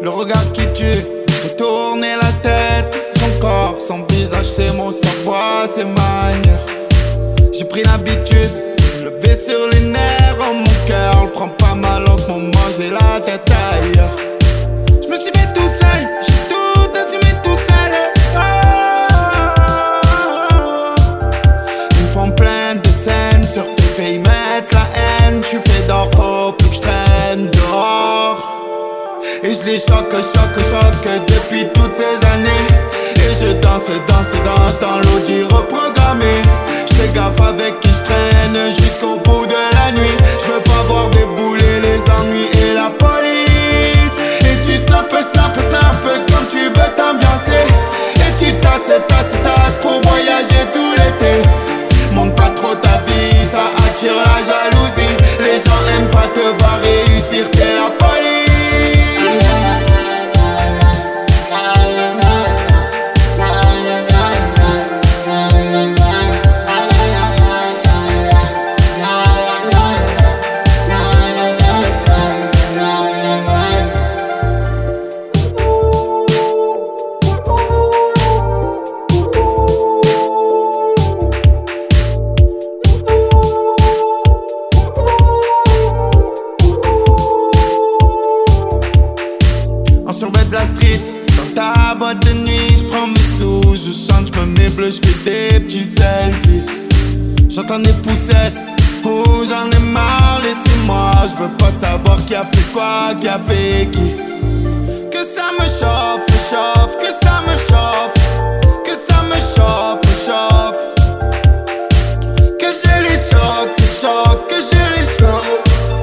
Le regard qui tue, fait tourner la tête. Son corps, son visage, ses mots, sa voix, ses manières. J'ai pris l'habitude de lever sur les nerfs. Oh mon cœur, le prend pas mal en ce moment, j'ai la tête ailleurs. Je me suis fait tout seul, j'ai tout assumé tout seul. Ils me font plein de scènes sur TV, ils mettent la haine. J'suis fait d'or, faut plus que j'traîne dehors. Et je les choque depuis toutes ces années. Et je danse dans l'audi reprogrammé. J'fais gaffe avec qui j'traîne jusqu'au bout de la nuit. J'veux pas voir débouler les ennuis et la police. Et tu snap quand tu veux t'ambiancer. Et tu tasses pour voyager tout l'été. Monte pas trop ta vie, ça attire la jalousie. Les gens aiment pas te voir réussir, c'est la folie. Survêt de la street, dans ta boîte de nuit, j'prends mes sous, je chante, j'me mets bleu, j'fais des petits selfies. J'entends des poussettes, oh j'en ai marre, laissez-moi, j'veux pas savoir qui a fait quoi, qui a fait qui. Que ça me chauffe, que ça me chauffe, que ça me chauffe. Que je les choque, que je les choque.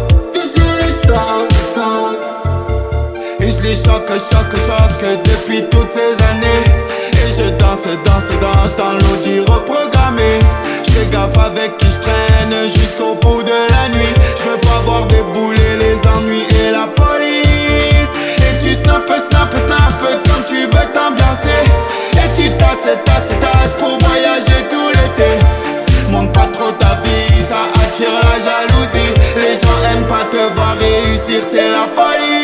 Et je les choque depuis toutes ces années. Et je danse dans l'audi reprogrammé. J'fais gaffe avec qui j'traîne jusqu'au bout de la nuit. J'veux pas voir débouler les ennuis et la police. Et tu snap quand tu veux t'ambiancer. Et tu tasses pour voyager tout l'été. Monte pas trop ta vie, ça attire la jalousie. Les gens aiment pas te voir réussir, c'est la folie.